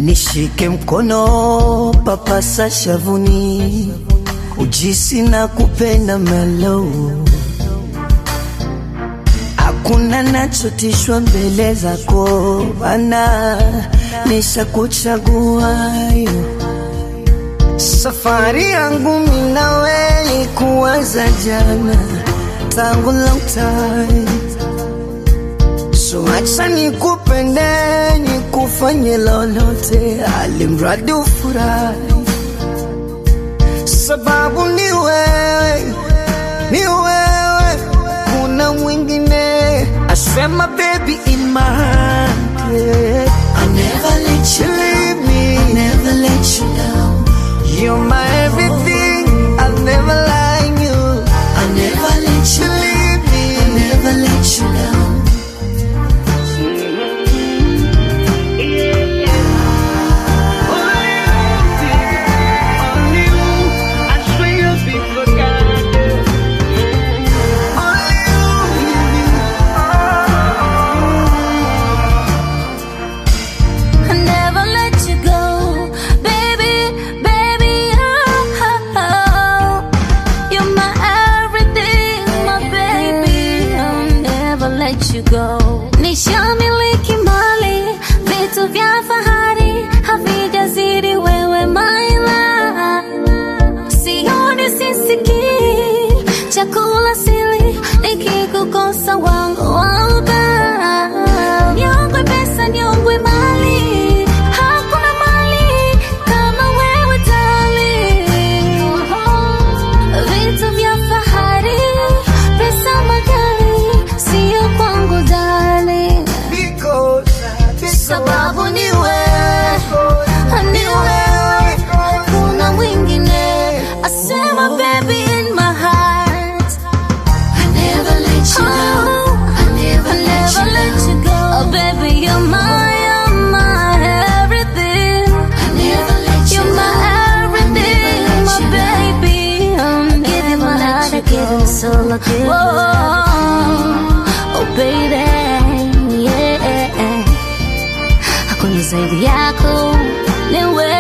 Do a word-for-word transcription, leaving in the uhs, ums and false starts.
nishike mkono papasa shavuni, ujisi na kupenda melo. Hakuna nachotishwa mbele zako bana, nisha kuchagua yo. Safari yangu mimi nawe kuanza jana, tangu long time. So acha nikupende, nikufanye lolote, alimradi ufurahi. Sababu ni wewe, ni wewe, kuna mwingine. I swear my baby in my heart, yeah. I'll never let you leave me, I'll never let you down. You're my everything, I'll never lie you. I'll never let you leave me, I'll never let you down. You go. Nishamiliki mali, vitu vya fahari, havijazidi wewe my love. Sioni sisiki, chakula sili, nikikukosa wangu wauga. Nyongwe pesa, nyongwe mali, hakuna mali kama wewe tali. Vitu vya fahari, pesa magari, sio kwangu darling. Sababu ni wewe, ni wewe, kuna mwingine. I say my baby in my heart, I never let you go, I never, I never let you go. Oh baby, you're my, you're my everything. I never let you go, you're my everything, my baby. I'm giving my heart, I give it soul, I give it. Oh baby, yeah. Hakuna zaidi yako, ni wewe.